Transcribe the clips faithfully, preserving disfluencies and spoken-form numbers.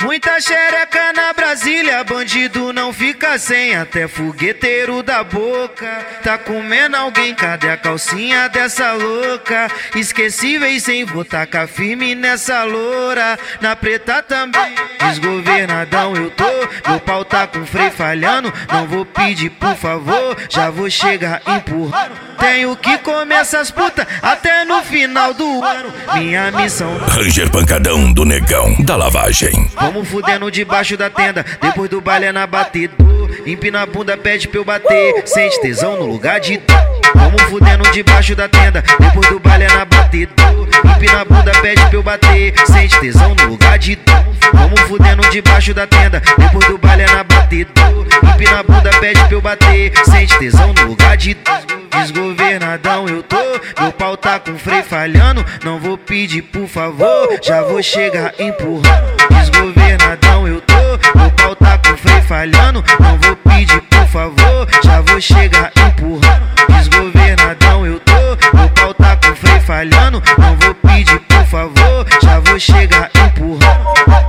Muita xereca na Brasília, bandido não fica sem, até fogueteiro da boca tá comendo alguém, cadê a calcinha dessa louca? Esquecíveis sem vou tacar firme nessa loura, na preta também, desgovernadão eu tô, meu pau tá com freio falhando, não vou pedir por favor, já vou chegar empurrando, tenho que comer essas putas até no final do ano, minha missão. Ranger Pancadão do Negão da Lavagem. Vamos fudendo debaixo da tenda, depois do baile é na batida. Empina a bunda, pede pra eu bater, sente tesão no lugar de dor. Vamos fudendo debaixo da tenda, depois do baile é na batida. Empina a bunda, pede pra eu bater, sente tesão no lugar de dor. Vamos fudendo debaixo da tenda, depois do baile é na batida. Empina a bunda, pede pra eu bater, sente tesão no lugar de dor. Desgovernadão eu tô, meu pau tá com freio falhando, não vou pedir por favor, já vou chegar empurrando. Desgovernadão eu tô, meu pau tá com freio falhando, não vou pedir por favor, já vou chegar empurrando. Desgovernadão eu tô, meu pau tá com freio falhando, não vou pedir por favor, já vou chegar empurrando.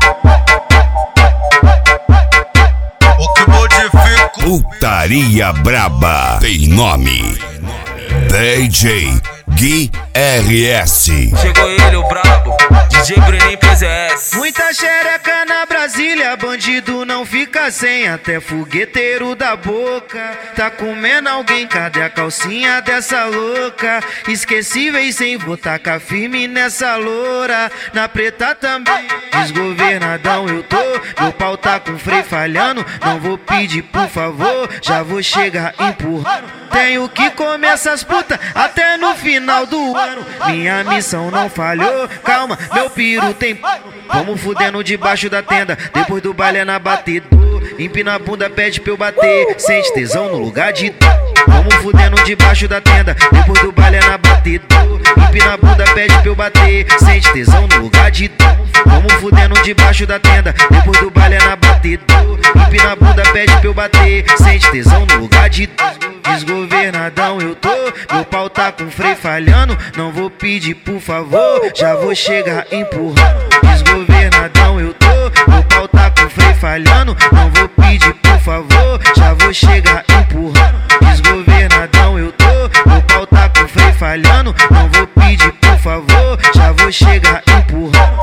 O que modifica? Putaria Braba tem nome: D J Gui R S. Chegou ele, o brabo, D J Bruninho P Z S. Muita xereca na Brasília, bandido não fica sem, até fogueteiro da boca tá comendo alguém, cadê a calcinha dessa louca? Esquecíveis sem vou tacar firme nessa loura, na preta também, desgovernadão eu tô, meu pau tá com freio falhando, não vou pedir por favor, já vou chegar empurrando, tenho que comer essas putas até no final do ano, minha missão não falhou, calma, meu piro tem. Vamos fudendo debaixo da tenda, depois do baile é na batida. Empina a bunda, pede pra eu bater, sente tesão no lugar de dor. Vamos fudendo debaixo da tenda, depois do baile é na batida. Empina a bunda, pede pra eu bater, sente tesão no lugar de dor. Vamos fudendo debaixo da tenda, depois do baile é na batida. Empina a bunda, pede pra eu bater, sente tesão no lugar de dor. Desgovernadão eu tô, meu pau tá com freio falhando, não vou pedir por favor, já vou chegar empurrando. Desgovernadão eu tô, meu pau tá com freio falhando, não vou pedir por favor, já vou chegar empurrando. Desgovernadão eu tô, meu pau tá com freio falhando, não vou pedir por favor, já vou chegar empurrando.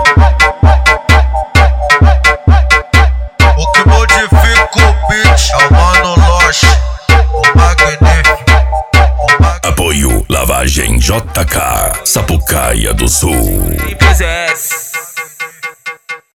O que modifica o beat é o Mano Loche, o magnífico. Apoio Lavagem J K, Sapucaia do Sul. P Z S.